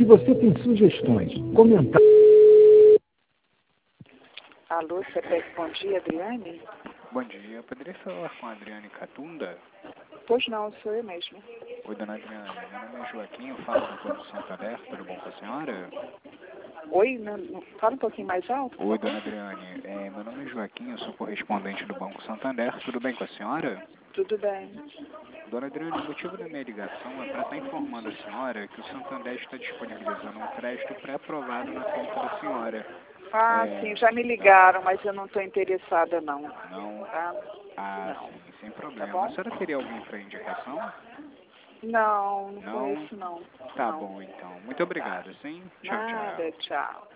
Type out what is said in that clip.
Se você tem sugestões, comentários... Alô, CEPEC, bom dia, Adriane? Bom dia, eu poderia falar com a Adriane Catunda? Pois não, sou eu mesma. Oi, dona Adriane, meu nome é Joaquim, eu falo do Banco Santander, tudo bom com a senhora? Oi, fala um pouquinho mais alto. Oi, dona Adriane, meu nome é Joaquim, eu sou correspondente do Banco Santander, tudo bem com a senhora? Tudo bem. Dona Adriane, o motivo da minha ligação é para estar informando a senhora que o Santander está disponibilizando um crédito pré-aprovado na conta da senhora. Sim, já me ligaram, mas eu não estou interessada, não. Não? Tá? Ah, Não. sim, sem Tá problema. bom? A senhora teria alguém para indicação? Não Não? conheço, não. Tá Não. bom, então. Muito Tá. obrigado, sim? Tchau, Nada, tchau. tchau.